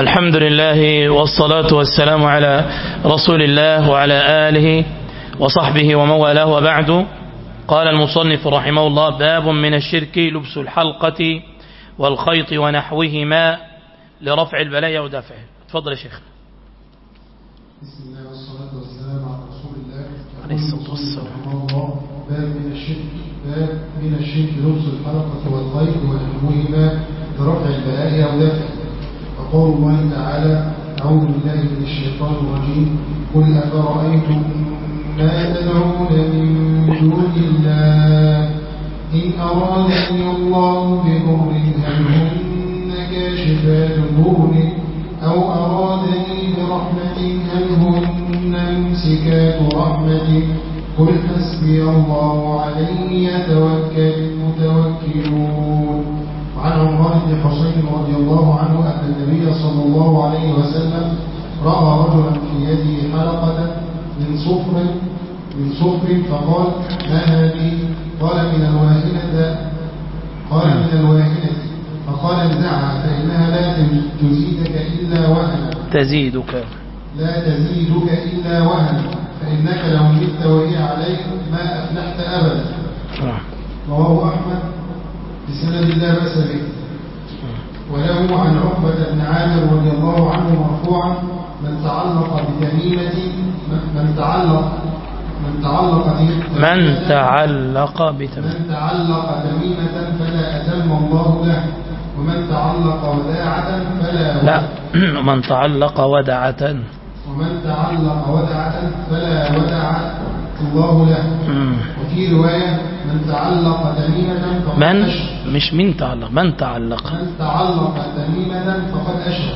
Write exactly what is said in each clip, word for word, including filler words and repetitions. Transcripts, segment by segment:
الحمد لله والصلاة والسلام على رسول الله وعلى آله وصحبه ومن والاه، وبعد. قال المصنف رحمه الله: باب من الشرك لبس الحلقة والخيط ونحوهما لرفع البلاء ودفعه. تفضل يا شيخ. بسم الله والصلاة والسلام على رسول الله عليه الصلاة والسلام. باب من الشرك باب من الشرك لبس الحلقة والخيط ونحوهما لرفع البلاء ودفعه. وقول الله تعالى: أعوذ بالله من الشيطان الرجيم: قل أفرأيتم ما تدعون من دون الله إن أرادني الله بضر هل هن كاشفات ضره أو أرادني برحمة هل هن ممسكات رحمته قل حسبي الله عليه يتوكل المتوكلون. وعن عمران بن حسين رضي الله عنه أن النبي صلى الله عليه وسلم رأى رجلا في يده حلقة من صفر من صفر فقال: ما هذه؟ قال: من الواهنة قال من الواهنة فقال: انزعها فإنها لا تزيدك إلا وهنا تزيدك لا تزيدك إلا وهنا فإنك لو مت وهي عليك ما أفلحت أبدا. رواه أحمد بسند لا بأس به. وله عن عقبة بن عامر رضي الله عنه مرفوعا: من تعلق بتميمة من تعلق من تعلق من تعلق بتميمة من تعلق تميمة فلا أتم الله له، ومن تعلق وداعة فلا لا من تعلق ودعة ومن تعلق ودعة فلا ودع الله له. وفي رواية: من تعلق تميمة فقد من أشرك. مش من تعلق من تعلق من تعلق تميمة فقد أشرك.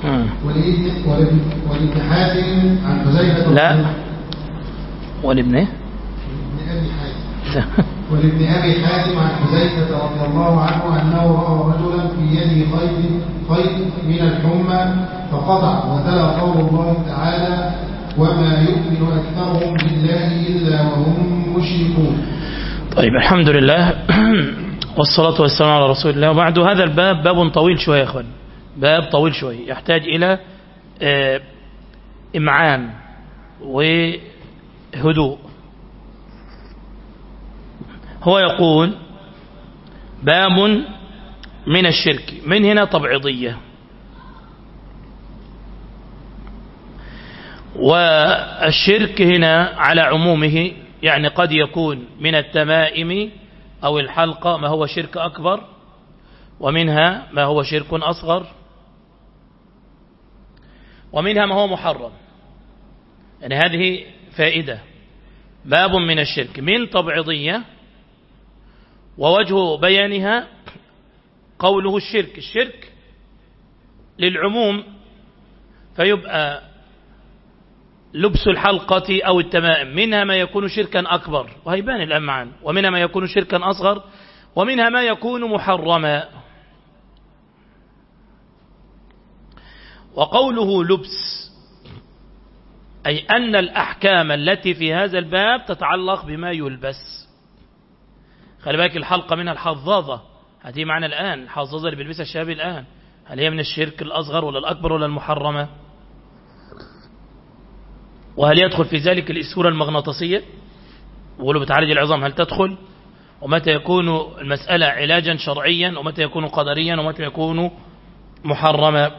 ولابن حاتم عن حذيفة لا ولابن ابن أبي حاتم ولابن أبي حاتم عن حذيفة رضي الله عنه أنه رأى رجلا في يده خيط خيط من الحمى فقطع، وتلا قول الله تعالى: وما يؤمن أكثرهم بالله إلا وهم مشركون. طيب، الحمد لله والصلاة والسلام على رسول الله. وبعد، هذا الباب باب طويل شوية يا أخوان، باب طويل شوية يحتاج إلى إمعان وهدوء. هو يقول: باب من الشرك، من هنا تبعيضية، والشرك هنا على عمومه، يعني قد يكون من التمائم أو الحلقة ما هو شرك أكبر، ومنها ما هو شرك أصغر، ومنها ما هو محرم. يعني هذه فائدة. باب من الشرك من تبعيضية، ووجه بيانها قوله الشرك الشرك للعموم، فيبقى لبس الحلقة أو التمائم منها ما يكون شركا أكبر وهيبان الآن معا، ومنها ما يكون شركا أصغر، ومنها ما يكون محرما. وقوله لبس أي أن الأحكام التي في هذا الباب تتعلق بما يلبس. خلي بالك، الحلقة منها الحظاظة، هذه معنا الآن، الحظاظة اللي بيلبسها الشباب الآن، هل هي من الشرك الأصغر ولا الأكبر ولا المحرمة؟ وهل يدخل في ذلك الإسورة المغناطيسية ولو بتعالج العظام، هل تدخل؟ ومتى يكون المسألة علاجا شرعيا، ومتى يكون قدريا، ومتى يكون محرما؟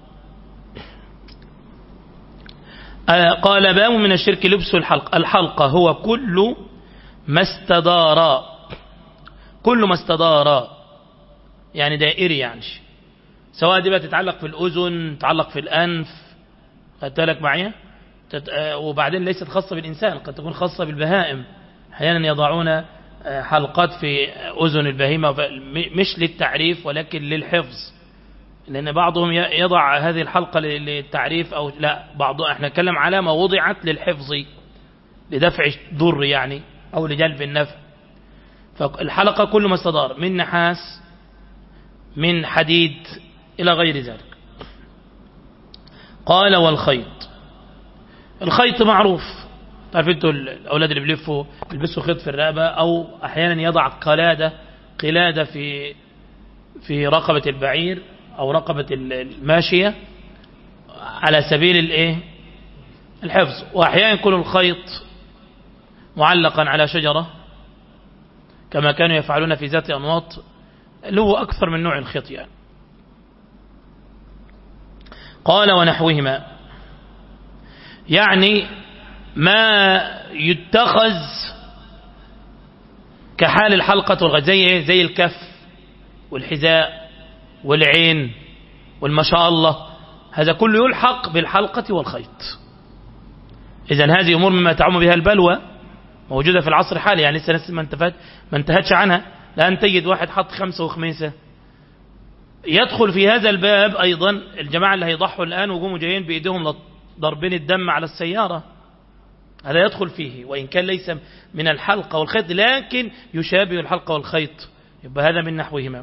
قال: باب من الشرك لبس الحلقة. الحلقة هو كل ما استدار، كل ما استدار يعني دائري، يعني سواء دي بقى تتعلق في الأذن، تتعلق في الأنف، خدت بالك معايا؟ وبعدين ليست خاصة بالإنسان، قد تكون خاصة بالبهائم. أحيانا يضعون حلقات في أذن البهيمة مش للتعريف ولكن للحفظ، لأن بعضهم يضع هذه الحلقة للتعريف أو لا، بعضهم احنا نتكلم على ما وضعت للحفظ لدفع الضر يعني أو لجلب النفع. فالحلقة كل ما استدار من نحاس من حديد إلى غير ذلك. قال: والخيط. الخيط معروف، تعرف انتوا الأولاد اللي بيلفوا بيلبسوا خيط في الرقبة، أو أحيانا يضع قلادة قلادة في في رقبة البعير أو رقبة الماشية على سبيل الايه الحفظ. واحيانا يكون الخيط معلقا على شجرة كما كانوا يفعلون في ذات أنواط، اللي هو أكثر من نوع الخيط يعني. قال ونحوهما، يعني ما يتخذ كحال الحلقة والغد، زي ايه؟ زي الكف والحذاء والعين والما شاء الله، هذا كله يلحق بالحلقة والخيط. إذن هذه أمور مما تعم بها البلوى موجودة في العصر الحالي، يعني لسه ناس ما انتفت ما انتهتش عنها. لأن تجد واحد حط خمسة وخميسة. يدخل في هذا الباب أيضا الجماعة اللي هيضحوا الآن وقوموا جايين بإيديهم ضربين الدم على السيارة، هذا يدخل فيه وإن كان ليس من الحلقة والخيط لكن يشابه الحلقة والخيط، يبقى هذا من نحوهما.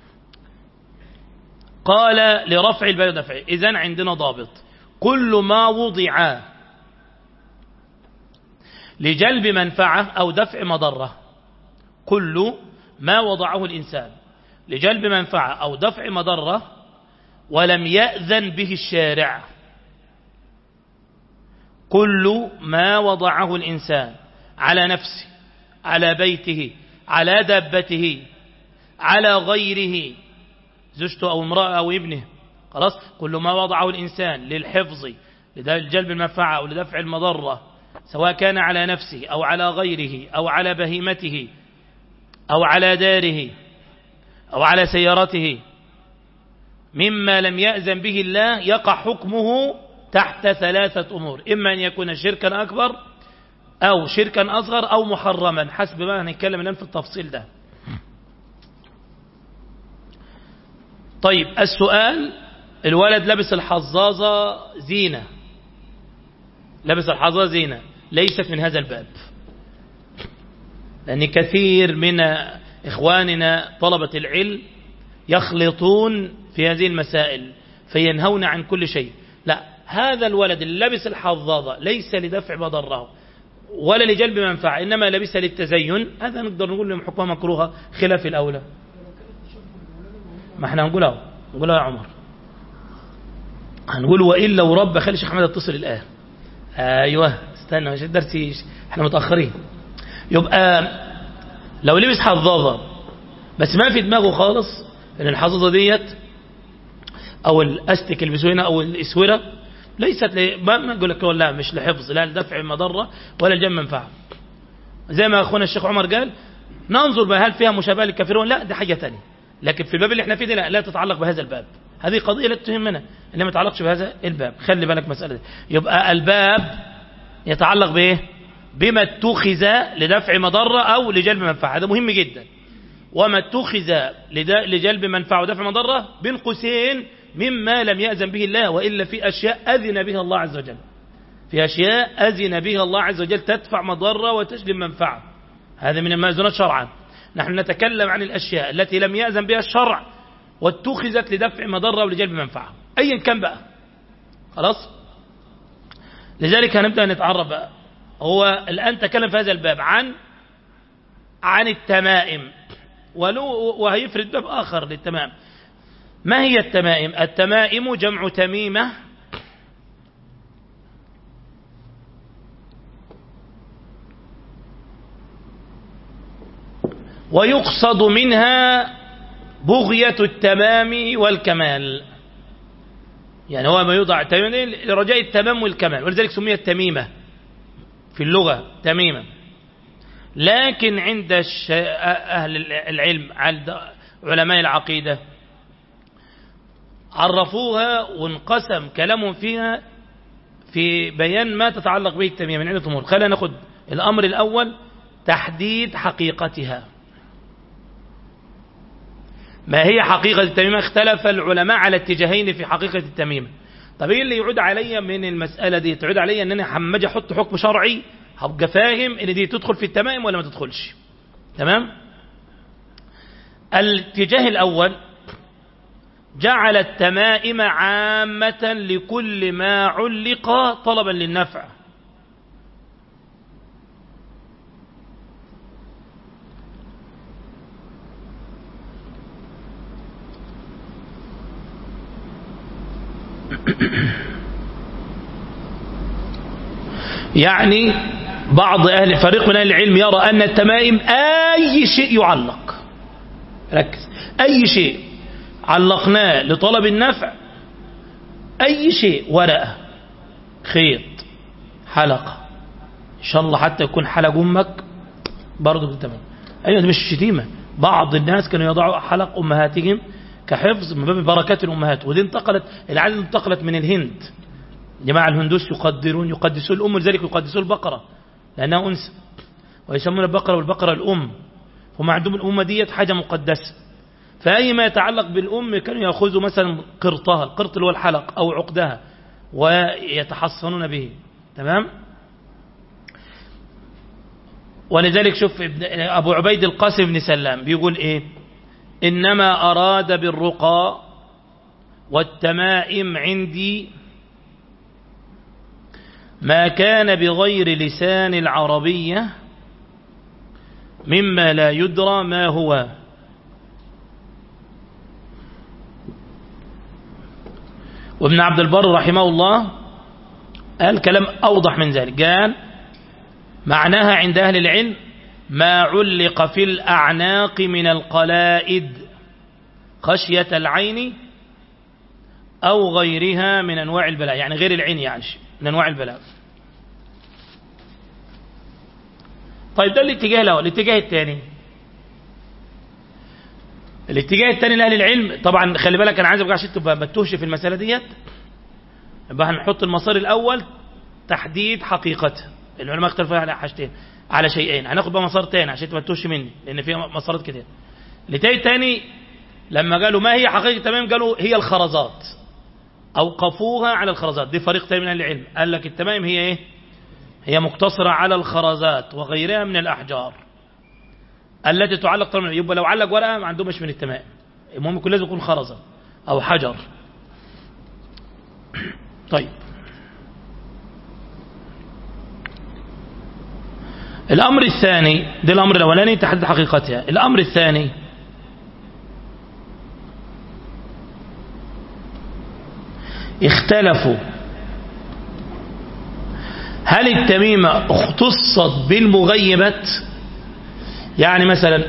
قال لرفع الباب ودفعه. إذن عندنا ضابط: كل ما وضع لجلب منفعة أو دفع مضرة، كل ما وضعه الإنسان لجلب منفعة أو دفع مضرة ولم يأذن به الشارع، كل ما وضعه الإنسان على نفسه، على بيته، على دابته، على غيره، زوجته أو امرأة أو ابنه، خلاص، كل ما وضعه الإنسان للحفظ لجلب المنفعة أو لدفع المضرة، سواء كان على نفسه أو على غيره أو على بهيمته أو على داره أو على سيارته، مما لم يأذن به الله، يقع حكمه تحت ثلاثة أمور: إما أن يكون شركا أكبر أو شركا أصغر أو محرما، حسب ما هنتكلم الآن في التفصيل ده. طيب السؤال: الولد لبس الحظاظة زينة، لبس الحظاظة زينة، ليست من هذا الباب، لأن كثير من إخواننا طلبة العلم يخلطون في هذه المسائل فينهون عن كل شيء. لا، هذا الولد اللي لبس الحظاظة ليس لدفع مضره ولا لجلب منفعة، إنما لبسها للتزين، هذا نقدر نقول لهم حكمها مكروهة خلاف الأولى. ما احنا هنقولها نقولها يا عمر، هنقول وإلا ورب خلي شيخ أحمد اتصل الآن. أيوه استنى مش درسي، احنا متأخرين. يبقى لو لبس حظاظة بس ما في دماغه خالص ان الحظاظة ديت او الاستك اللي بيسوينها او الاسوره ليست ل... ما نقول لك لا مش لحفظ، لا لدفع مضره ولا لجمع منفعه، زي ما اخونا الشيخ عمر قال ننظر بقى هل فيها مشابهه للكافرون، لا ده حاجه ثانيه. لكن في الباب اللي احنا فيه ده لا, لا تتعلق بهذا الباب، هذه قضيه لا تهمنا اللي ما يتعلقش بهذا الباب، خلي بالك مساله دي. يبقى الباب يتعلق بايه؟ بما اتخذ لدفع مضره او لجلب منفعه، هذا مهم جدا. وما اتخذ لجلب منفعه ودفع مضره بين قوسين مما لم يأذن به الله، وإلا في أشياء أذن بها الله عز وجل، في أشياء أذن بها الله عز وجل تدفع مضرة وتجلب منفعة، هذا من المأذونات شرعا. نحن نتكلم عن الأشياء التي لم يأذن بها الشرع واتخذت لدفع مضرة ولجلب منفعة أيا كان بقى، خلاص. لذلك هنبدأ نتعرف بقى. هو الآن تكلم في هذا الباب عن عن التمائم، ولو وهيفرد باب آخر للتمائم. ما هي التمائم؟ التمائم جمع تميمة، ويقصد منها بغية التمام والكمال، يعني هو ما يوضع تميمة لرجاء التمام والكمال، ولذلك سميت تميمة في اللغة تميمة. لكن عند أهل العلم عند علماء العقيدة عرفوها وانقسم كلامهم فيها في بيان ما تتعلق به التميمة من عدة أمور. خلينا ناخد الأمر الأول: تحديد حقيقتها. ما هي حقيقة التميمة؟ اختلف العلماء على اتجاهين في حقيقة التميمة. طب ايه اللي يعود علي من المسألة دي؟ تعود علي ان انا حماجي احط حكم شرعي هبقى فاهم ان دي تدخل في التمائم ولا ما تدخلش. تمام؟ الاتجاه الأول جعل التمائم عامة لكل ما علق طلبا للنفع، يعني بعض أهل فريق من أهل العلم يرى أن التمائم أي شيء يعلق، ركز، أي شيء علقناه لطلب النفع، أي شيء، ورقة، خيط، حلقة، إن شاء الله حتى يكون حلق أمك برضو تمام. أيوة، ده مش شتيمة. بعض الناس كانوا يضعوا حلق أمهاتهم كحفظ من باب بركات الأمهات، ودي انتقلت، العادة انتقلت من الهند. جماعة الهندوس يقدرون يقدسون الأم، لذلك يقدسون البقرة لأنها أنثى، ويسمون البقرة والبقرة الأم، هم عندهم الأمة ديت حاجة مقدسة. فأي ما يتعلق بالأم كانوا يأخذوا مثلا قرطها، القرط اللي هو الحلق أو عقدها، ويتحصنون به. تمام. ولذلك شوف أبو عبيد القاسم بن سلام بيقول إيه: إنما أراد بالرقى والتمائم عندي ما كان بغير لسان العربية مما لا يدرى ما هو. وابن عبد البر رحمه الله قال كلام أوضح من ذلك، قال معناها عند أهل العلم ما علق في الأعناق من القلائد خشية العين أو غيرها من أنواع البلاء، يعني غير العين، يعني من أنواع البلاء. طيب ده الاتجاه الأول. الاتجاه الثاني، الاتجاه الثاني لأهل العلم، طبعا خلي بالك أنا عايز أبقى عشان تبقى ما تتوهش في المسألة ديت، يبقى هنحط المسار الأول تحديد حقيقتها. العلماء اختلفوا على حاجتين، على شيئين، هناخد بقى مسار ثاني عشان تبقى تتوهش مني لأن فيها مسارات كتير. الاتجاه الثاني لما قالوا ما هي حقيقة تمام، قالوا هي الخرزات، أوقفوها على الخرزات. دي فريق ثاني من أهل العلم قال لك التمائم هي إيه؟ هي مقتصرة على الخرزات وغيرها من الأحجار التي تعلق طبعا. يبقى لو علق ورقة ما عندهمش من التمائم، المهم يكون لازم يكون خرزة أو حجر. طيب الأمر الثاني، ده الأمر الأولاني تحديد حقيقتها. الأمر الثاني اختلفوا هل التميمة اختصت بالمغيبات، يعني مثلا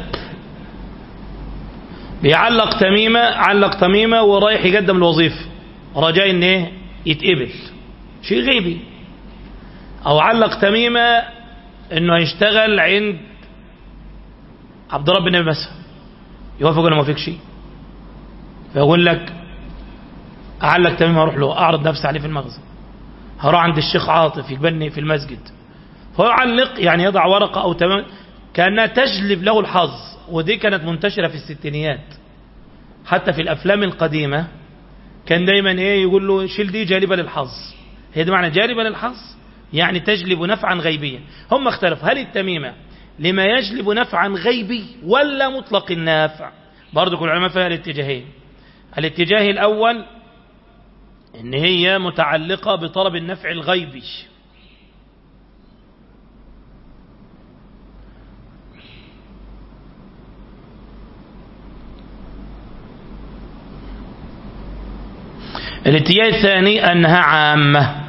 بيعلق تميمة، علق تميمة ورايح يقدم الوظيفة رجاء ان ايه يتقبل، شيء غيبي. او علق تميمة انه يشتغل عند عبد رب النبي مثلا، يوافق ولا ما يوافقش؟ فيقول لك اعلق تميمة اروح له اعرض نفسي عليه في المخزن، هروح عند الشيخ عاطف يقبلني في المسجد، فيعلق يعني يضع ورقة او تمام كأنها تجلب له الحظ. ودي كانت منتشرة في الستينيات، حتى في الافلام القديمة كان دايما ايه يقول له شيل دي جالبة للحظ. هي دي معنى جالبة للحظ، يعني تجلب نفعا غيبيا. هم اختلفوا هل التميمة لما يجلب نفعا غيبي ولا مطلق النافع؟ برضو كل العلماء فيها الاتجاهين. الاتجاه الأول ان هي متعلقة بطلب النفع الغيبي، الاتجاه الثاني أنها عامة،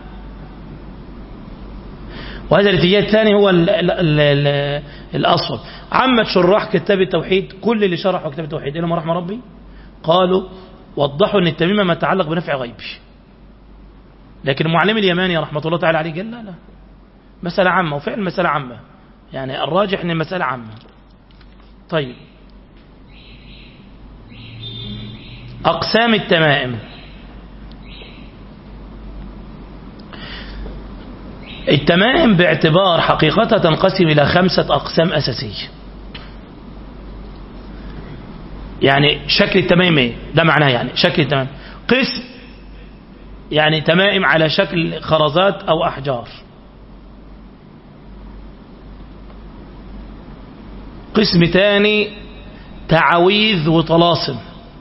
وهذا الاتجاه الثاني هو ال ال ال ال الأصل. عامة شراح كتاب التوحيد، كل اللي شرحوا كتاب التوحيد إلى ما رحمة ربي قالوا وضحوا أن التميمة ما تتعلق بنفع غيبي. لكن المعلم اليماني رحمة الله تعالى عليه قال لا لا، مسألة عامة، وفعلا مسألة عامة، يعني الراجح أن المسألة عامة. طيب أقسام التمائم. التمائم باعتبار حقيقتها تنقسم إلى خمسة أقسام أساسية. يعني شكل التمائم ايه؟ ده معناه يعني شكل التمائم قسم يعني تمائم على شكل خرزات أو أحجار. قسم ثاني تعويذ وطلاسم،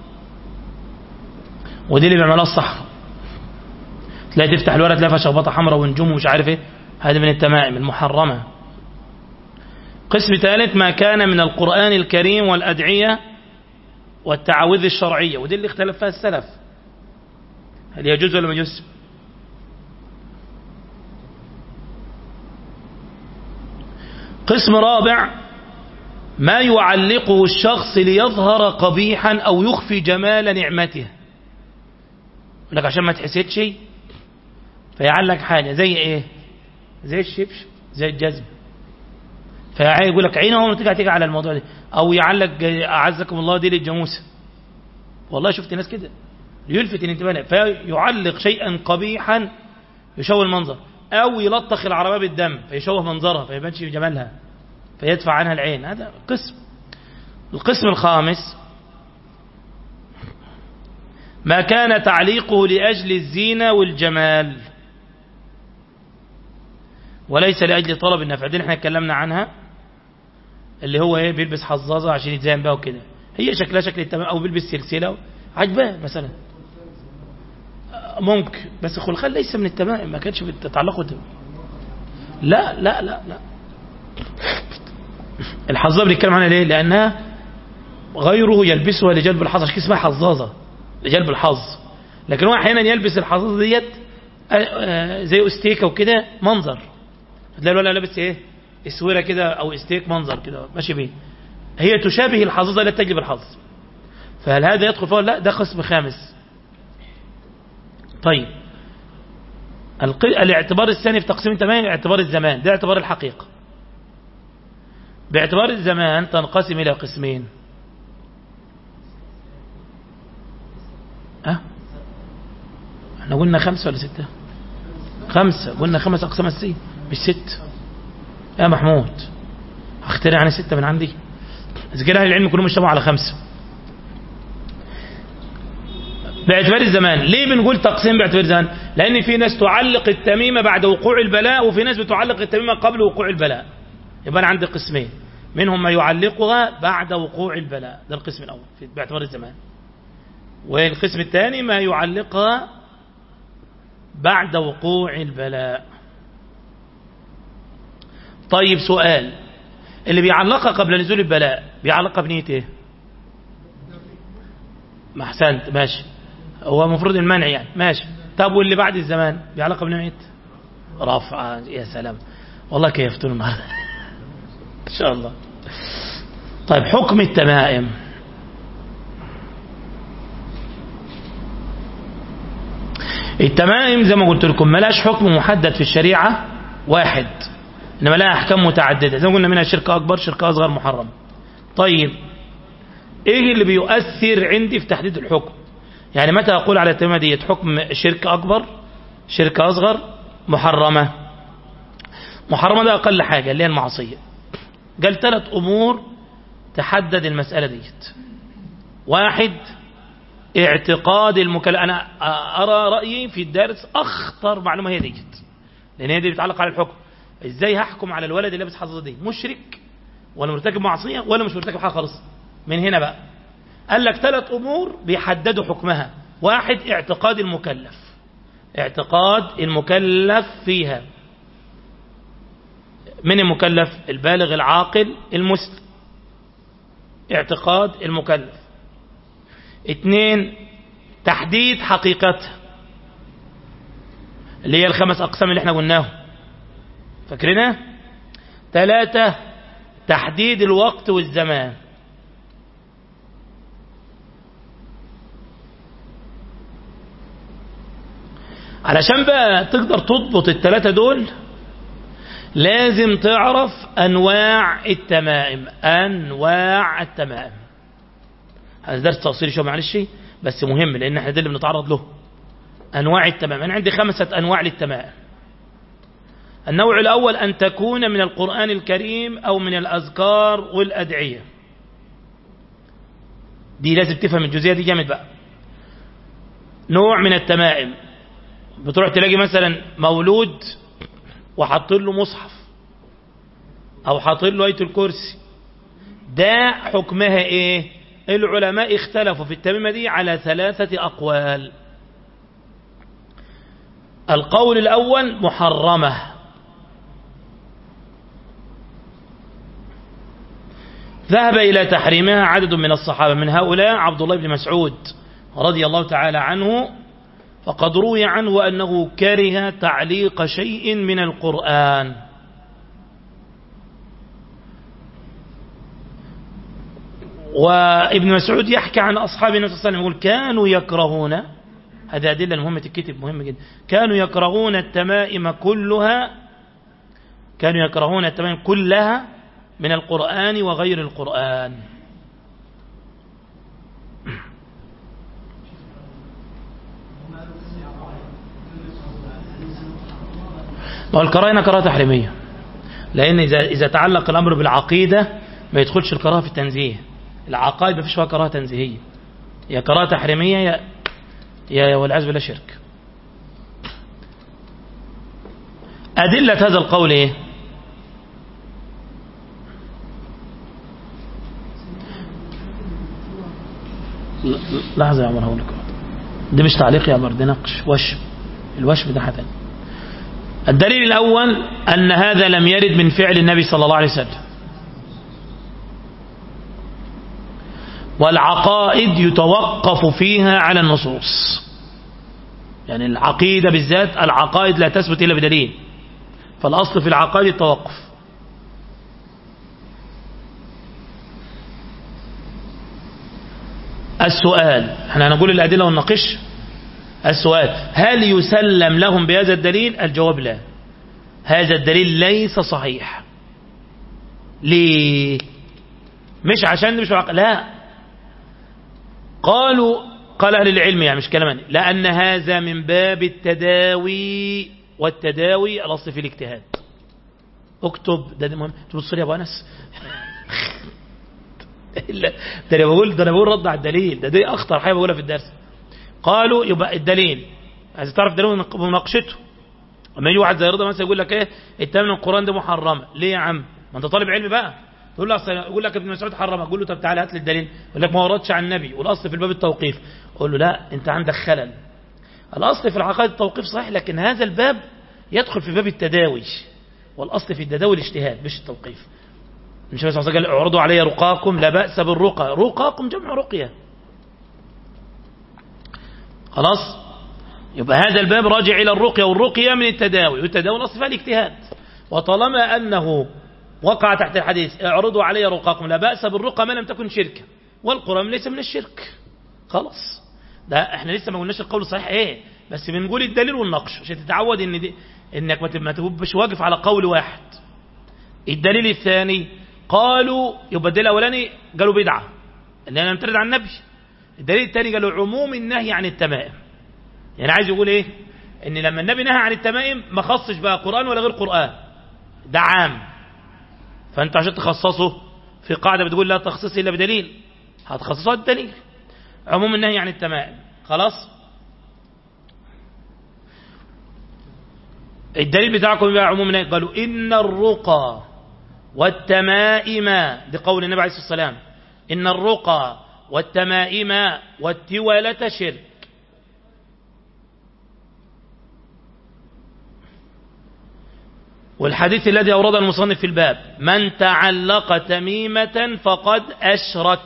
ودي اللي بيعملها الصحراء، تلاقي تفتح الورقة تلاقي فيها شخبطة حمراء ونجوم ومش عارف ايه، هذه من التمائم المحرمة. قسم ثالث ما كان من القرآن الكريم والأدعية والتعاوذ الشرعية، ودي اللي اختلف فيها السلف هل يجوز ولا ما يجوز. قسم رابع ما يعلقه الشخص ليظهر قبيحا أو يخفي جمال نعمته، لك عشان ما تحسدش فيعلق حاجة زي ايه، زي الشبش، زي الجزم، فيقول لك عينه وتيجي تيجي على الموضوع ده، او يعلق اعزكم الله دي للجاموسه. والله شفت ناس كده يلفت الانتباه، فيعلق شيئا قبيحا يشوه المنظر، او يلطخ العربيه بالدم فيشوه منظرها فيبانش جمالها فيدفع عنها العين. هذا قسم. القسم الخامس ما كان تعليقه لأجل الزينة والجمال وليس لأجل طلب النفع. دي احنا اتكلمنا عنها، اللي هو ايه، بيلبس حظاظة عشان يتزين بها وكده، هي شكلها شكل التمام، او بيلبس سلسلة عجباه مثلا ممكن، بس خلخال ليس من التمام، ما كانش بتتعلقه. لا لا لا لا الحظاظة بنتكلم عنها ليه؟ لأنها غيره يلبسها لجلب الحظ، عشان اسمها حظاظة لجلب الحظ. لكن هو احيانا يلبس الحظاظة ديت زي استيكة وكده منظر، تلاقي الولد لابس ايه، اسوره كده او استيك منظر كده ماشي بيه، هي تشابه الحظاظة لا تجلب الحظ. فهل هذا يدخل فيه؟ لا، ده قسم خامس. طيب الاعتبار الثاني في تقسيم التمام اعتبار الزمان، ده اعتبار الحقيقة. باعتبار الزمان تنقسم إلى قسمين. أه؟ احنا قلنا خمسة ولا ستة؟ خمسة، قلنا خمس أقسام السين مش ست يا محمود، اخترع عن ستة من عندي. إذا أهل العلم كلهم اجتمعوا على خمسة. باعتبار الزمان، ليه بنقول تقسيم باعتبار الزمان؟ لأن في ناس تعلق التميمة بعد وقوع البلاء، وفي ناس بتعلق التميمة قبل وقوع البلاء. يبقى أنا عندي قسمين، منهم ما يعلقها بعد وقوع البلاء، ده القسم الأول باعتبار الزمان. والقسم الثاني ما يعلقها بعد وقوع البلاء. طيب سؤال، اللي بيعلقها قبل نزول البلاء بيعلقها بنية ايه؟ ما احسنت، ماشي، هو المفروض المنع يعني، ماشي. طب واللي بعد الزمان بيعلقها بنية رفع؟ يا سلام، والله كيفتون النهارده ان شاء الله. طيب حكم التمائم. التمائم زي ما قلت لكم ملاش حكم محدد في الشريعة واحد، إنما لها أحكام متعددة، زي ما قلنا منها شركة أكبر، شركة أصغر، محرم. طيب إيه اللي بيؤثر عندي في تحديد الحكم؟ يعني متى أقول على التمائم دي حكم شركة أكبر، شركة أصغر، محرمة؟ محرمة ده أقل حاجة اللي هي المعصية. قال ثلاث أمور تحدد المسألة ديت. واحد، اعتقاد المكلف. أنا أرى رأيي في الدرس أخطر معلومة هي ديت، لأن هي دي بتعلق على الحكم. إزاي هحكم على الولد اللي لابس حظاظة دي؟ مشرك ولا مرتكب معصية ولا مش مرتكب حاجة خالص؟ من هنا بقى قال لك ثلاث أمور بيحددوا حكمها. واحد، اعتقاد المكلف، اعتقاد المكلف فيها. من المكلف؟ البالغ العاقل المسلم، اعتقاد المكلف. اثنين، تحديد حقيقتها اللي هي الخمس أقسام اللي احنا قلناهم، فاكرينها؟ ثلاثة، تحديد الوقت والزمان. علشان بقى تقدر تضبط الثلاثة دول لازم تعرف أنواع التمائم. أنواع التمائم هذا درس تفصيلي شوية معلش، بس مهم لأن احنا ده اللي بنتعرض له. أنواع التمائم، أنا عندي خمسة أنواع للتمائم. النوع الأول أن تكون من القرآن الكريم أو من الأذكار والأدعية. دي لازم تفهم الجزئية دي جامد بقى. نوع من التمائم بتروح تلاقي مثلا مولود وحاط له مصحف أو حاط له آية الكرسي، ده حكمها إيه؟ العلماء اختلفوا في التميمة دي على ثلاثة أقوال. القول الأول محرمة، ذهب إلى تحريمها عدد من الصحابة، من هؤلاء عبد الله بن مسعود رضي الله تعالى عنه، فقد روي عنه أنه كره تعليق شيء من القرآن. وابن مسعود يحكي عن أصحاب النبي صلى الله عليه وسلم يقول كانوا يكرهون، هذه أدلة مهمة الكتب مهمة جدا، كانوا يكرهون التمائم كلها، كانوا يكرهون التمائم كلها من القرآن وغير القرآن. والكراهة كراهة تحريمية، لأن إذا إذا تعلق الأمر بالعقيدة ما يدخلش الكراهة في التنزيه، العقائد ما فيش فيها كراهة تنزيهية، يا كراهة تحريمية يا يا والعياذ بالله شرك. أدلة هذا القول إيه؟ لحظة يا عمر هقول لك، دي مش تعليق يا عمر، دي نقش وشم، الوشم ده حتى. الدليل الأول أن هذا لم يرد من فعل النبي صلى الله عليه وسلم، والعقائد يتوقف فيها على النصوص، يعني العقيدة بالذات العقائد لا تثبت إلا بدليل، فالأصل في العقائد التوقف. السؤال، احنا هنقول الأدلة ونناقش. السؤال هل يسلم لهم بهذا الدليل؟ الجواب لا، هذا الدليل ليس صحيح. ليه؟ مش عشان مش عقل، لا، قالوا قال أهل العلم يعني مش كلامني، لأن هذا من باب التداوي، والتداوي الأصل في الاجتهاد. اكتب ده مهم، تبص لي يا أبو أنس ده أنا بقول ده أنا بقول رد على الدليل، ده دي أخطر حاجة بقولها في الدرس. قالوا يبقى الدليل عايز تعرف دليل مناقشته. لما يجي واحد زي رضا مثلا يقول لك ايه التمن القرآن ده محرمه، ليه يا عم؟ ما انت طالب علم بقى، تقول له اصل يقول لك ابن مسعود حرمه، تقول له طب تعالى هات لي الدليل، يقول لك ما وردش عن النبي والاصل في الباب التوقيف، قول له لا انت عندك خلل، الاصل في العقائد التوقيف صحيح، لكن هذا الباب يدخل في باب التداوي، والاصل في التداوي الاجتهاد مش التوقيف. مش بس قال اعرضوا علي رقاكم لا بأس بالرقى، رقاكم جمع رقيه. خلاص، يبقى هذا الباب راجع إلى الرقية، والرقية من التداوي، والتداوي الأصل فيها الاجتهاد. وطالما أنه وقع تحت الحديث اعرضوا علي رقاكم لا بأس بالرقى ما لم تكن شركة، والقرآن ليس من الشرك، خلاص. ده احنا لسه ما قلناش القول الصحيح ايه، بس بنقول الدليل والنقش عشان تتعود ان دي انك ما تبقاش واقف على قول واحد. الدليل الثاني قالوا يبقى الدليل الاولاني قالوا بدعه اللي انا امترد عن النبي. الدليل الثاني قالوا عموم النهي عن التمائم، يعني عايز يقول ايه؟ ان لما النبي نهى عن التمائم ما خصش بقى قرآن ولا غير قرآن، ده عام، فانت عشان تخصصه في قاعدة بتقول لا تخصيص الا بدليل، هتخصصها الدليل عموم النهي عن التمائم. خلاص، الدليل بتاعكم بقى عموم النهي، قالوا ان الرقى والتمائم، دي قول النبي عليه الصلاة والسلام، ان الرقى والتمائم والتولة شرك. والحديث الذي أورده المصنف في الباب من تعلق تميمة فقد أشرك،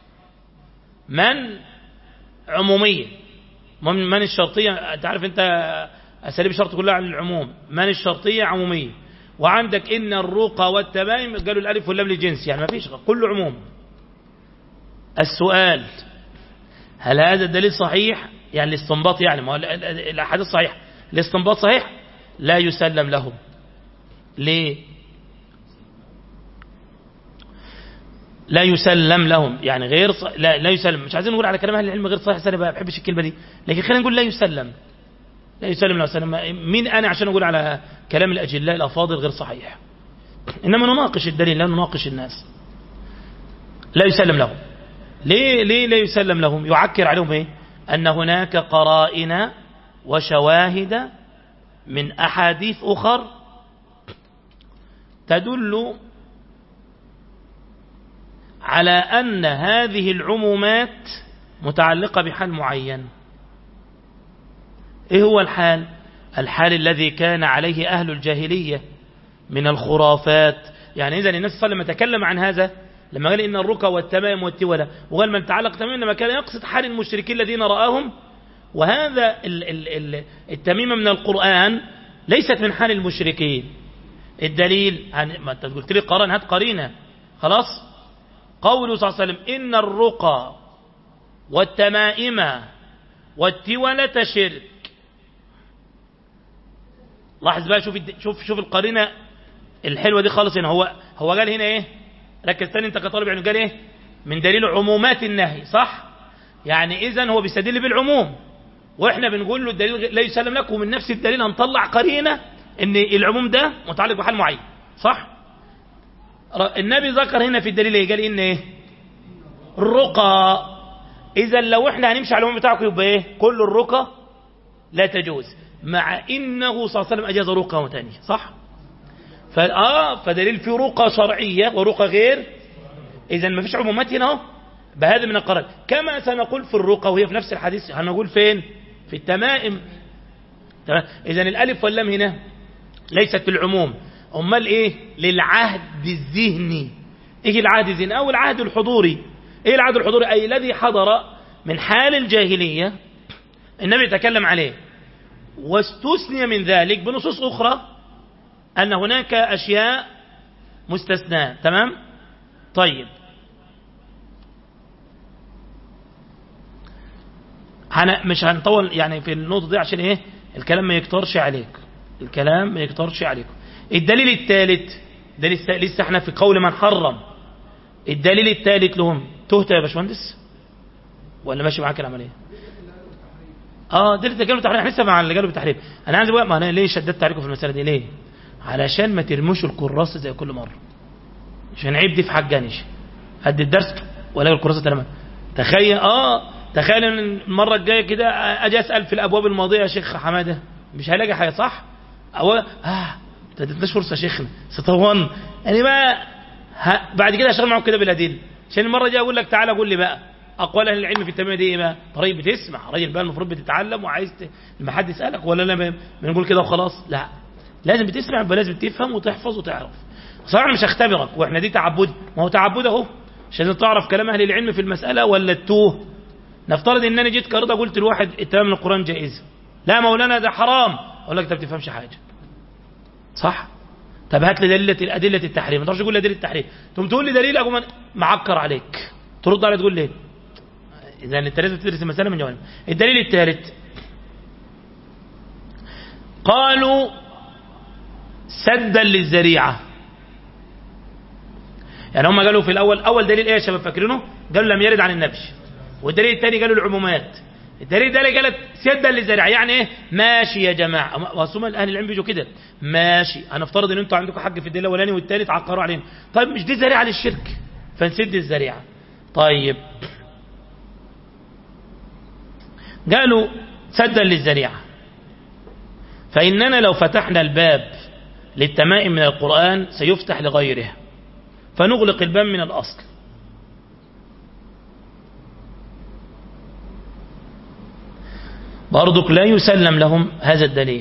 من عمومية، من الشرطية، تعرف أنت أساليب الشرط كلها عن العموم، من الشرطية عمومية، وعندك إن الرقى والتمائم قالوا الألف واللام للجنس، يعني ما فيش كله عموم. السؤال هل هذا الدليل صحيح؟ يعني الاستنباط، يعني ما الأحاديث صحيح، الاستنباط صحيح، لا يسلم لهم. ليه؟ لا يسلم لهم، يعني غير ص... لا, لا يسلم، مش عايزين نقول على كلام اهل العلم غير صحيح، انا ما بحبش الكلمه دي، لكن خلينا نقول لا يسلم، لا يسلم لا يسلم. مين انا عشان اقول على كلام الاجلاء الافاضل غير صحيح؟ انما نناقش الدليل، لا نناقش الناس. لا يسلم لهم. ليه ليه لا يسلم لهم؟ يعكر عليهم ايه؟ ان هناك قرائن وشواهد من احاديث اخر تدل على أن هذه العمومات متعلقة بحال معين. إيه هو الحال؟ الحال الذي كان عليه أهل الجاهلية من الخرافات. يعني إذن الناس صلى الله عليه وسلم تكلم عن هذا لما قال إن الرقى والتمائم والتولة، وقال من تعلق تماما لما كان يقصد حال المشركين الذين رآهم، وهذا التميمة من القرآن ليست من حال المشركين. الدليل ما انت قلت لي قرن، هات قرينه. خلاص، قوله صلى الله عليه وسلم إن الرقى والتمائم والتولة شرك. لاحظ بقى، شوف شوف شوف القرينة الحلوة دي خالص هنا. هو هو قال هنا ايه؟ ركز تاني انت كطالب علم، قال ايه؟ من دليل عمومات النهي، صح؟ يعني اذا هو بيستدل بالعموم، واحنا بنقول له الدليل لا يسلم لك، ومن نفس الدليل هنطلع قرينة ان العموم ده متعلق بحال معين، صح؟ النبي ذكر هنا في الدليل ايه؟ قال ان ايه؟ الرقى. اذا لو احنا هنمشي على العموم بتاعكم يبقى ايه؟ كل الرقى لا تجوز، مع انه صلى الله عليه وسلم اجاز رقى ثانيه، صح؟ فاه فدليل في رقى شرعيه ورقى غير. اذا ما فيش عمومات هنا اهو، بهذا من القرار. كما سنقول في الرقى وهي في نفس الحديث، هنقول فين؟ في التمائم. تمام. اذا الالف واللام هنا ليست للعموم، امال ايه؟ للعهد الذهني. ايه العهد الذهني؟ او العهد الحضوري. ايه العهد الحضوري؟ اي الذي حضر من حال الجاهليه النبي يتكلم عليه، واستثني من ذلك بنصوص اخرى ان هناك اشياء مستثناه. تمام. طيب، مش هنطول يعني في النقطة دي عشان ايه؟ الكلام ما يكترش عليك، الكلام ما يكترش عليكم. الدليل الثالث، ده لسه لسه احنا في قول من حرم. الدليل الثالث لهم، تهت يا باشمهندس ولا ماشي معاك العمليه؟ اه دليل التكلم بالتحريم. احنا لسه مع اللي قالوا بالتحريم. انا عايز بقى، ما انا ليه شددت عليكم في المساله دي ليه؟ علشان ما ترموش الكراسه زي كل مره، عشان عيب دي في حجانش قد الدرس ولا الكراسه تمام. تخيل اه تخيل ان المره الجايه كده اجي اسال في الابواب الماضيه يا شيخ حماده، مش هلاقي حاجه، صح؟ او اه ما ادتناش فرصه يا شيخنا سطوان يعني ما ها بعد كده اشتغل معاكم كده بالادله، عشان المره الجايه اقول لك تعالى قول لي بقى اقوال اهل العلم في التنميه دي ايه بقى؟ طريق بتسمع راجل بقى المفروض بتتعلم وعايز ت... لما حد يسالك، ولا لا بنقول كده وخلاص؟ لا، لازم بتسمع، يبقى لازم تفهم وتحفظ وتعرف. صراحه مش هختبرك، واحنا دي تعبد، ما هو تعبد اهو عشان تعرف كلام اهل العلم في المساله ولا التوه. نفترض ان انا جيت كرضا قلت لواحد التمام من القران جائز، لا مولانا ده حرام، اقول لك انت ما بتفهمش حاجه، صح؟ طب هات لي دليل ادله التحريم، ما تقدرش تقول لي دليل التحريم، تقوم تقول لي دليل اقوم معكر عليك، ترد علي تقول لي اذا انت لازم تدرس المساله من جوانب. الدليل الثالث قالوا سدا للذريعه، يعني هم قالوا في الاول، اول دليل ايه يا شباب فاكرينه؟ قالوا لم يرد عن النبي. والدليل الثاني قالوا العمومات. الدليل ده قالت سدا للذريعه، يعني ايه؟ ماشي يا جماعه، واصوم اهل العلم بيجوا كده ماشي، هنفترض ان انتوا عندكم حق في الدليل الاولاني والثالث عقروا علينا، طيب مش دي ذريعه للشرك فنسد الذريعه. طيب قالوا سدا للذريعه، فاننا لو فتحنا الباب للتمائم من القران سيفتح لغيره، فنغلق الباب من الاصل. برضك لا يسلم لهم هذا الدليل.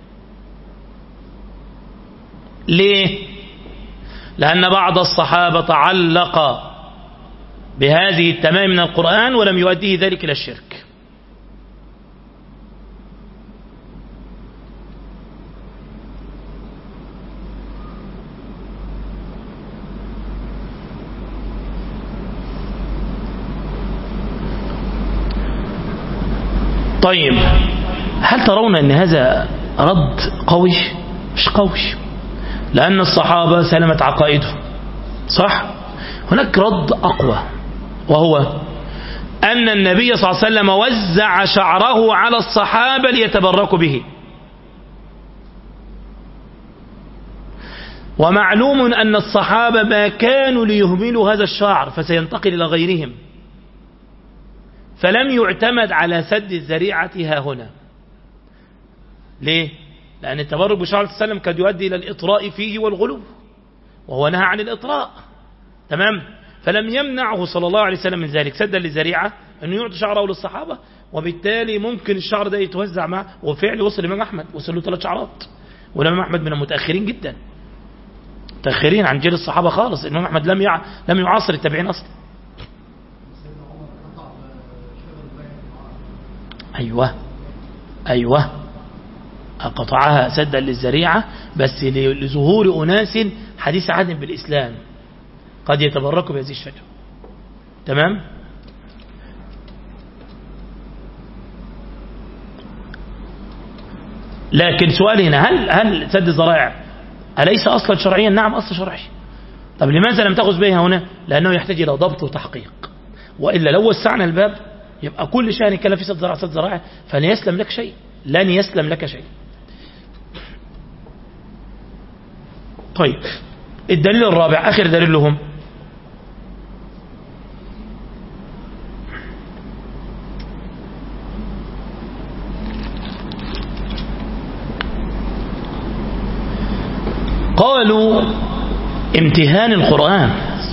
ليه؟ لأن بعض الصحابة تعلق بهذه التمائم من القرآن ولم يؤديه ذلك إلى الشرك. طيب، هل ترون أن هذا رد قوي؟ مش قوي، لأن الصحابة سلمت عقائدهم، صح؟ هناك رد أقوى، وهو أن النبي صلى الله عليه وسلم وزع شعره على الصحابة ليتبركوا به، ومعلوم أن الصحابة ما كانوا ليهملوا هذا الشعر فسينتقل إلى غيرهم، فلم يعتمد على سد الذريعة ها هنا. ليه؟ لأن التبرك بشعر صلى الله عليه وسلم قد يؤدي إلى الإطراء فيه والغلو، وهو نهى عن الإطراء، تمام؟ فلم يمنعه صلى الله عليه وسلم من ذلك سدا للذريعة أنه يعطي شعره للصحابة، وبالتالي ممكن الشعر ده يتوزع معه، وفعل وصل الإمام أحمد، وصل له ثلاث شعرات، والإمام أحمد من المتأخرين جدا، متأخرين عن جيل الصحابة خالص. الإمام أحمد لم يع... لم يعاصر التابعين أصلا. أيوة أيوة قطعها سدا للذريعة، بس لظهور أناس حديث عهد بالإسلام قد يتبركوا بهذه الشجرة. تمام. لكن سؤالي هنا، هل هل سد الذرائع أليس أصلا شرعيا؟ نعم أصل شرعي. طب لماذا لم تأخذ بها هنا؟ لأنه يحتاج إلى ضبط وتحقيق، وإلا لو وسعنا الباب يبقى كل شيء نتكلم في سد ذرائع سد ذرائع فلن يسلم لك شيء، لن يسلم لك شيء. طيب الدليل الرابع آخر دليل لهم، قالوا امتهان القرآن.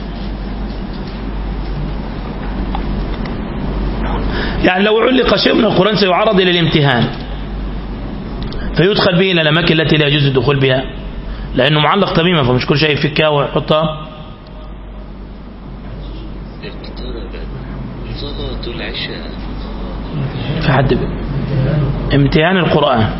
يعني لو علق شيء من القرآن سيعرض إلى الامتهان فيدخل به إلى الأماكن التي لا يجوز الدخول بها، لأنه معلق تميما فمش كل شيء يفكها ويحطها. اقتربت صلاة العشاء. فحد امتهان القرآن.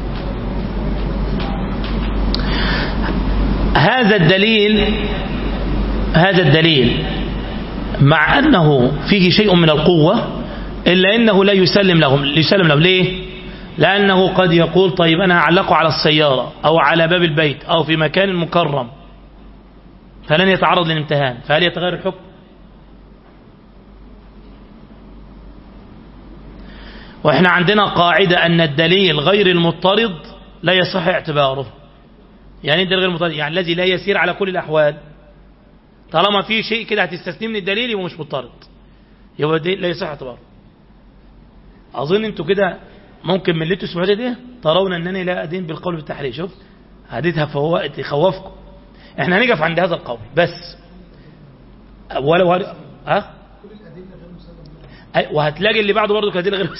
هذا الدليل هذا الدليل مع أنه فيه شيء من القوة إلا أنه لا يسلم لهم يسلم لهم ليه؟ لأنه قد يقول طيب أنا أعلقه على السيارة أو على باب البيت أو في مكان مكرم فلن يتعرض للامتهان، فهل يتغير الحكم؟ وإحنا عندنا قاعدة أن الدليل غير المضطرد لا يصح اعتباره. يعني الدليل غير المضطرد يعني الذي لا يسير على كل الأحوال، طالما في شيء كده هتستثني من الدليل يبقى مش مضطرد، يبقى لا يصح اعتباره. أظن أنتوا كده ممكن من اللي تسمعوا دي ترون أنني لا أدين بالقول بالتحريم. شوف هديتها فهو يخوفكم. احنا هنقف عند هذا القول بس، ولو هل... ها وهتلاقي اللي بعده برضه كادله غير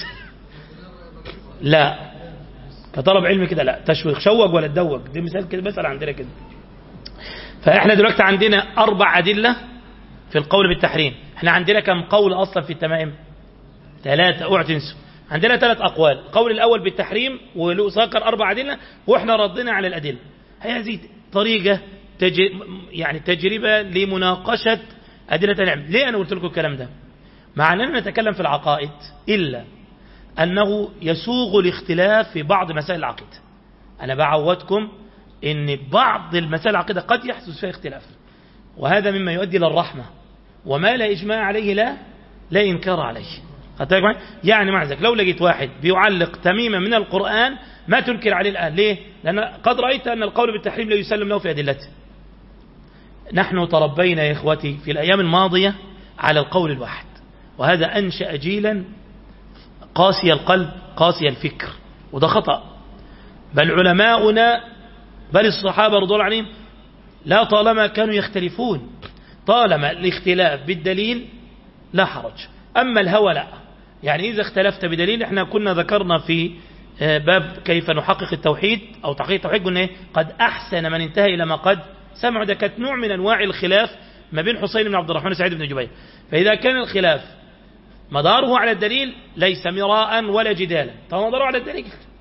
لا كطلب علم كده لا تشويق شوق ولا تدوق، دي مثال كده مسألة عندنا كده. فاحنا دلوقتي عندنا أربع أدلة في القول بالتحريم. احنا عندنا كم قول أصلا في التمائم؟ ثلاثة. اوعوا تنسوا عندنا ثلاث أقوال. القول الأول بالتحريم وله ذكر أربع أدلة وإحنا ردنا على الأدلة. هذه طريقة تج... يعني تجربة لمناقشة أدلة العلم. ليه أنا قلت لكم الكلام ده؟ مع أننا نتكلم في العقائد إلا أنه يسوغ الاختلاف في بعض مسائل العقيدة. أنا بعودكم أن بعض المسائل العقيدة قد يحدث فيها اختلاف، وهذا مما يؤدي للرحمة، وما لا إجماع عليه لا لا إنكار عليه. يعني مع ذلك لو لقيت واحد بيعلق تميمة من القرآن ما تنكر عليه الآن. ليه؟ لأن قد رأيت أن القول بالتحريم لا يسلم له في أدلته. نحن تربينا يا إخوتي في الأيام الماضية على القول الواحد، وهذا أنشأ جيلا قاسي القلب قاسي الفكر، وده خطأ. بل علماؤنا بل الصحابة رضي الله عنهم لا طالما كانوا يختلفون، طالما الاختلاف بالدليل لا حرج. أما الهوى لا. يعني إذا اختلفت بدليل، احنا كنا ذكرنا في باب كيف نحقق التوحيد أو تحقيق التوحيد قلنا ايه؟ قد أحسن من انتهى إلى ما قد سمع. ده كانت نوع من أنواع الخلاف ما بين حسين بن عبد الرحمن وسعيد بن جبير. فإذا كان الخلاف مداره على الدليل ليس مراء ولا جدالا، فمداره على الدليل.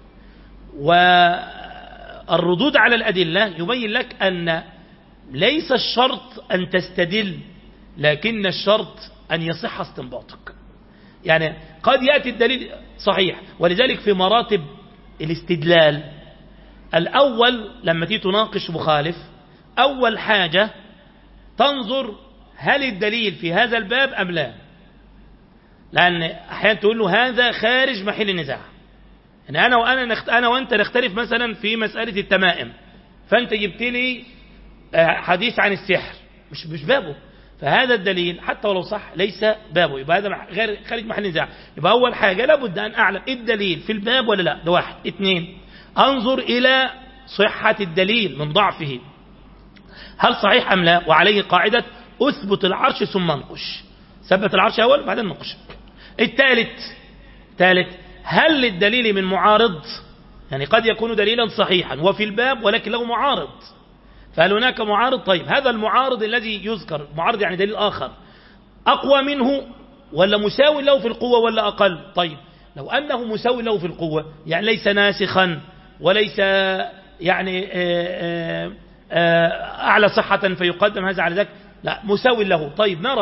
والردود على الأدلة يبين لك أن ليس الشرط أن تستدل، لكن الشرط أن يصح استنباطك. يعني قد يأتي الدليل صحيح، ولذلك في مراتب الاستدلال الأول لما تيجي تناقش مخالف أول حاجة تنظر هل الدليل في هذا الباب أم لا، لأن أحيانا تقول له هذا خارج محل النزاع. يعني أنا وأنا نخت... أنا وأنت نختلف مثلا في مسألة التمائم، فأنت جبت لي حديث عن السحر مش مش بابه، فهذا الدليل حتى ولو صح ليس بابه، يبقى هذا غير خارج محل النزاع. يبقى أول حاجة لابد أن أعلم الدليل في الباب ولا لا، ده واحد. اثنين، أنظر إلى صحة الدليل من ضعفه، هل صحيح أم لا، وعليه قاعدة أثبت العرش ثم انقش. ثبت العرش أول بعدين نقش. الثالث ثالث هل للدليل من معارض؟ يعني قد يكون دليلا صحيحا وفي الباب ولكن له معارض، فهل هناك معارض؟ طيب هذا المعارض الذي يذكر معارض يعني دليل آخر أقوى منه ولا مساوي له في القوة ولا أقل؟ طيب لو أنه مساوي له في القوة يعني ليس ناسخا وليس يعني أعلى صحة فيقدم هذا على ذاك، لا مساوي له. طيب نرى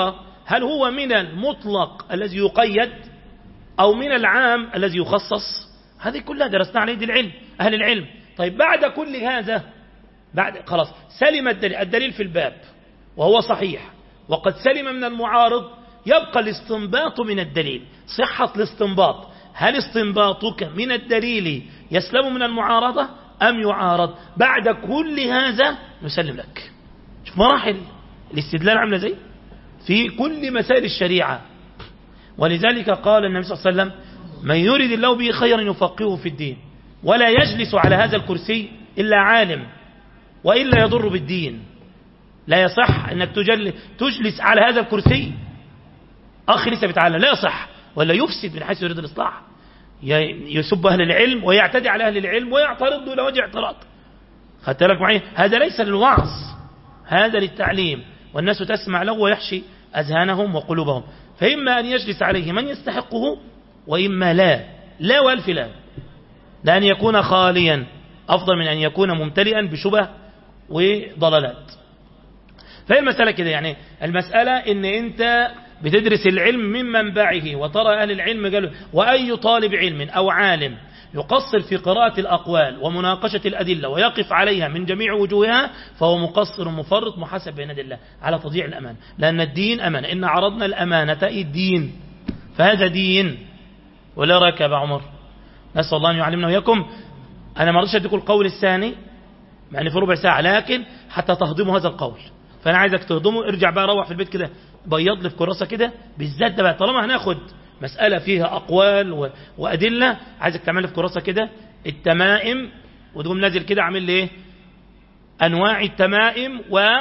هل هو من المطلق الذي يقيد أو من العام الذي يخصص؟ هذه كلها درسنا عليه دي العلم أهل العلم. طيب بعد كل هذا، بعد خلاص سلم الدليل, الدليل في الباب وهو صحيح وقد سلم من المعارض، يبقى الاستنباط من الدليل. صحة الاستنباط، هل استنباطك من الدليل يسلم من المعارضة أم يعارض؟ بعد كل هذا نسلم لك. شوف مراحل الاستدلال عامله زي في كل مسائل الشريعة. ولذلك قال النبي صلى الله عليه وسلم: من يريد الله به خيرا يفقهه في الدين، ولا يجلس على هذا الكرسي إلا عالم وإلا يضر بالدين. لا يصح أنك تجلس على هذا الكرسي أخي لسه بيتعلم، لا يصح، ولا يفسد من حيث يريد الإصلاح، يسب أهل العلم ويعتدي على أهل العلم ويعترض إلى وجه اعتراض. خدت لك معي؟ هذا ليس للوعظ، هذا للتعليم، والناس تسمع له ويحشي أذهانهم وقلوبهم. فإما أن يجلس عليه من يستحقه وإما لا، لا والف لا، لأن يكون خاليا أفضل من أن يكون ممتلئا بشبه وضلالات. فهي المسألة كده، يعني المسألة إن أنت بتدرس العلم من منبعه، وترى أهل العلم قالوا، وأي طالب علم أو عالم يقصر في قراءة الأقوال ومناقشة الأدلة ويقف عليها من جميع وجوهها فهو مقصر مفرط محاسب بين يدي الله على تضييع الأمان، لأن الدين أمانة. إن عرضنا الأمانة الدين، فهذا دين. ولا رأيك يا أبا عمر؟ نسأل الله أن يعلمنا وياكم. أنا ما رضيش أديكم القول الثاني يعني في ربع ساعة، لكن حتى تهضموا هذا القول، فأنا عايزك تهضمه. ارجع بقى روح في البيت كده، بيض لي في كراسة كده بالذات ده بقى، طالما هناخد مسألة فيها أقوال وأدلة، عايزك تعمل لي في كراسة كده التمائم، وتقوم نازل كده عامل لي ايه أنواع التمائم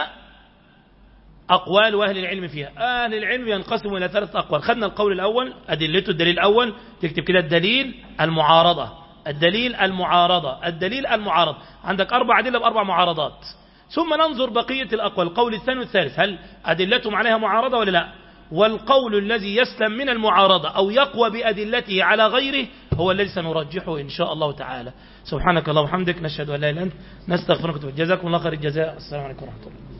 وأقوال وأهل العلم فيها. أهل العلم ينقسموا إلى ثلاثة أقوال. خدنا القول الأول أدلته، الدليل الأول تكتب كده الدليل المعارضة، الدليل المعارضة، الدليل المعارض. عندك أربع أدلة بأربع معارضات. ثم ننظر بقية الأقوال، القول الثاني والثالث، هل أدلتهم عليها معارضة ولا لا؟ والقول الذي يسلم من المعارضة أو يقوى بأدلته على غيره هو الذي سنرجحه إن شاء الله تعالى. سبحانك اللهم وبحمدك، نشهد أن لا إله إلا أنت، نستغفرك ونتوب إليك. جزاكم الله خير الجزاء. السلام عليكم ورحمة الله.